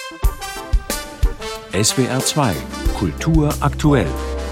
SWR 2 Kultur aktuell.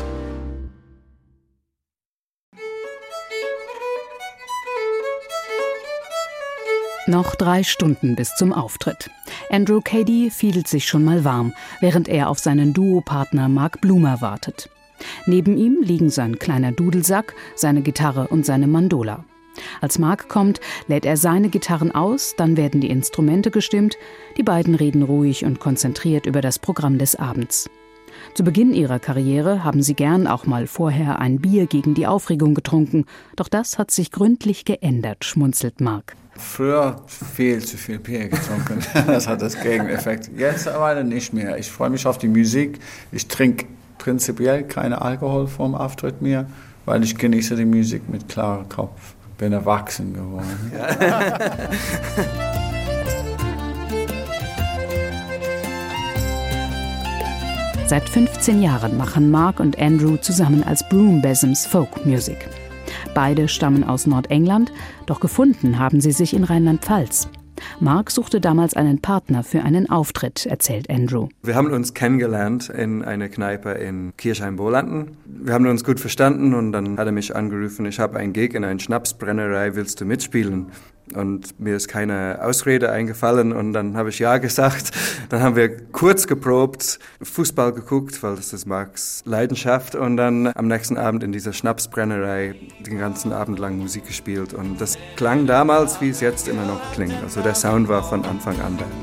Noch 3 Stunden bis zum Auftritt. Andrew Cady fiedelt sich schon mal warm, während er auf seinen Duopartner Mark Blumer wartet. Neben ihm liegen sein kleiner Dudelsack, seine Gitarre und seine Mandola. Als Mark kommt, lädt er seine Gitarren aus, dann werden die Instrumente gestimmt. Die beiden reden ruhig und konzentriert über das Programm des Abends. Zu Beginn ihrer Karriere haben sie gern auch mal vorher ein Bier gegen die Aufregung getrunken. Doch das hat sich gründlich geändert, schmunzelt Mark. Früher viel zu viel Bier getrunken. Das hat das Gegeneffekt. Jetzt aber nicht mehr. Ich freue mich auf die Musik. Ich trinke prinzipiell keinen Alkohol vorm Auftritt mehr, weil ich genieße die Musik mit klarem Kopf. Bin erwachsen geworden. Seit 15 Jahren machen Mark und Andrew zusammen als Broom-Besums Folk Music. Beide stammen aus Nordengland, doch gefunden haben sie sich in Rheinland-Pfalz. Mark suchte damals einen Partner für einen Auftritt, erzählt Andrew. Wir haben uns kennengelernt in einer Kneipe in Kirchheim-Bolanden. Wir haben uns gut verstanden und dann hat er mich angerufen, ich habe einen Gig in einer Schnapsbrennerei, willst du mitspielen? Und mir ist keine Ausrede eingefallen und dann habe ich ja gesagt. Dann haben wir kurz geprobt, Fußball geguckt, weil das ist Marks Leidenschaft. Und dann am nächsten Abend in dieser Schnapsbrennerei den ganzen Abend lang Musik gespielt. Und das klang damals, wie es jetzt immer noch klingt. Also der Sound war von Anfang an da.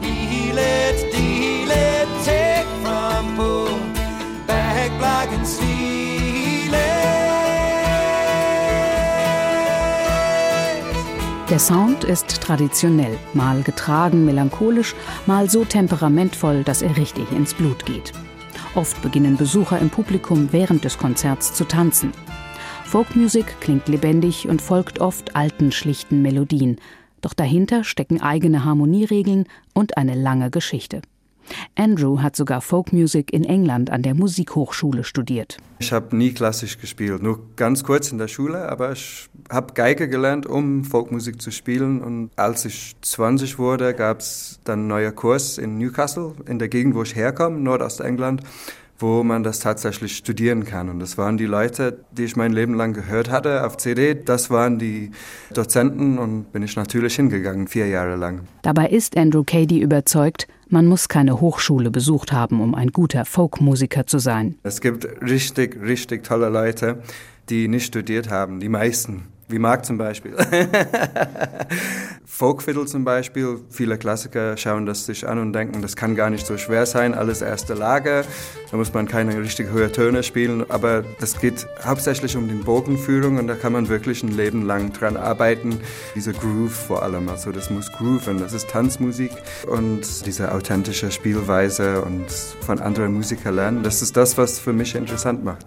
Der Sound ist traditionell, mal getragen, melancholisch, mal so temperamentvoll, dass er richtig ins Blut geht. Oft beginnen Besucher im Publikum während des Konzerts zu tanzen. Folkmusik klingt lebendig und folgt oft alten, schlichten Melodien. Doch dahinter stecken eigene Harmonieregeln und eine lange Geschichte. Andrew hat sogar Folkmusik in England an der Musikhochschule studiert. Ich habe nie klassisch gespielt, nur ganz kurz in der Schule, aber ich habe Geige gelernt, um Folkmusik zu spielen. Und als ich 20 wurde, gab es dann einen neuen Kurs in Newcastle, in der Gegend, wo ich herkomme, Nordostengland, wo man das tatsächlich studieren kann. Und das waren die Leute, die ich mein Leben lang gehört hatte auf CD. Das waren die Dozenten und bin ich natürlich hingegangen, 4 Jahre lang. Dabei ist Andrew Cady überzeugt, man muss keine Hochschule besucht haben, um ein guter Folkmusiker zu sein. Es gibt richtig, richtig tolle Leute, die nicht studiert haben, die meisten. Wie Mark zum Beispiel. Folkfiddle zum Beispiel, viele Klassiker schauen das sich an und denken, das kann gar nicht so schwer sein, alles erste Lage, da muss man keine richtig hohen Töne spielen, aber es geht hauptsächlich um die Bogenführung und da kann man wirklich ein Leben lang dran arbeiten. Diese Groove vor allem, also das muss grooven, das ist Tanzmusik und diese authentische Spielweise und von anderen Musikern lernen, das ist das, was für mich interessant macht.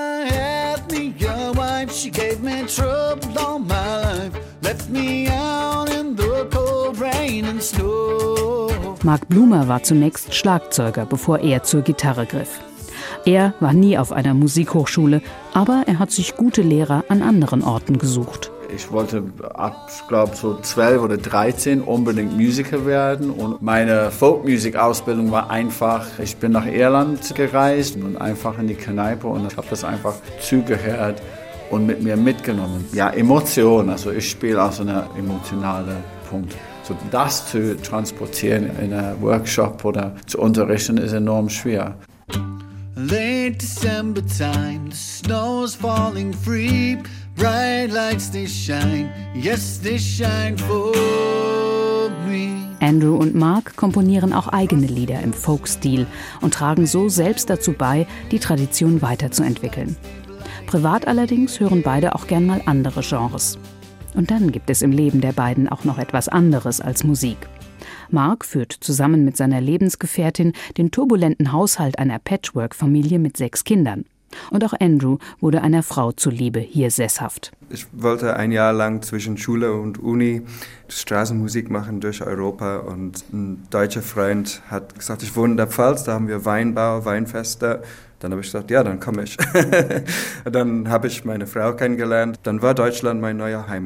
She gave me trouble all my life, left me out in the cold rain and snow. Mark Blumer war zunächst Schlagzeuger, bevor er zur Gitarre griff. Er war nie auf einer Musikhochschule, aber er hat sich gute Lehrer an anderen Orten gesucht. Ich wollte ab, glaube so 12 oder 13 unbedingt Musiker werden und meine Folkmusik-Ausbildung war einfach, ich bin nach Irland gereist und einfach in die Kneipe und ich habe das einfach zugehört und mit mir mitgenommen. Ja, Emotion, also ich spiele aus einem emotionalen Punkt. So das zu transportieren in einem Workshop oder zu unterrichten ist enorm schwer. Late December time, the snow's falling free, bright lights they shine, yes they shine for me. Andrew und Mark komponieren auch eigene Lieder im Folkstil und tragen so selbst dazu bei, die Tradition weiterzuentwickeln. Privat allerdings hören beide auch gern mal andere Genres. Und dann gibt es im Leben der beiden auch noch etwas anderes als Musik. Mark führt zusammen mit seiner Lebensgefährtin den turbulenten Haushalt einer Patchwork-Familie mit 6 Kindern. Und auch Andrew wurde einer Frau zuliebe hier sesshaft. Ich wollte ein Jahr lang zwischen Schule und Uni Straßenmusik machen durch Europa und ein deutscher Freund hat gesagt, ich wohne in der Pfalz, da haben wir Weinbau, Weinfeste. Dann habe ich gesagt, ja, dann komme ich. Dann habe ich meine Frau kennengelernt. Dann war Deutschland meine neue Heimat.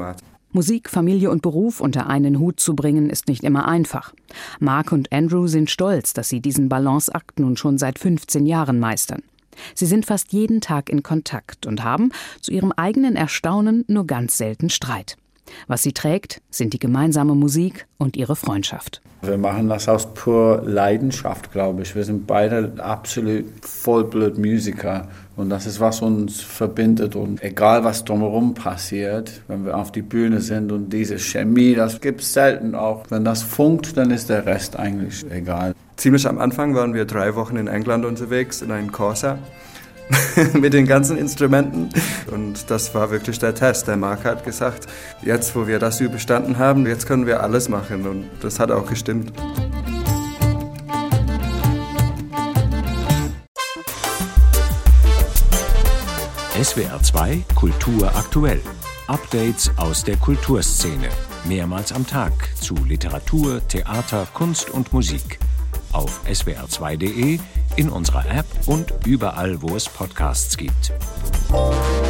Musik, Familie und Beruf unter einen Hut zu bringen, ist nicht immer einfach. Mark und Andrew sind stolz, dass sie diesen Balanceakt nun schon seit 15 Jahren meistern. Sie sind fast jeden Tag in Kontakt und haben, zu ihrem eigenen Erstaunen, nur ganz selten Streit. Was sie trägt, sind die gemeinsame Musik und ihre Freundschaft. Wir machen das aus pur Leidenschaft, glaube ich. Wir sind beide absolut Vollblut-Musiker und das ist, was uns verbindet. Und egal, was drumherum passiert, wenn wir auf die Bühne sind und diese Chemie, das gibt es selten auch. Wenn das funkt, dann ist der Rest eigentlich egal. Ziemlich am Anfang waren wir 3 Wochen in England unterwegs, in einem Corsa. Mit den ganzen Instrumenten. Und das war wirklich der Test. Der Mark hat gesagt, jetzt wo wir das überstanden haben, jetzt können wir alles machen. Und das hat auch gestimmt. SWR 2 Kultur aktuell. Updates aus der Kulturszene. Mehrmals am Tag zu Literatur, Theater, Kunst und Musik. Auf swr2.de, in unserer App und überall, wo es Podcasts gibt.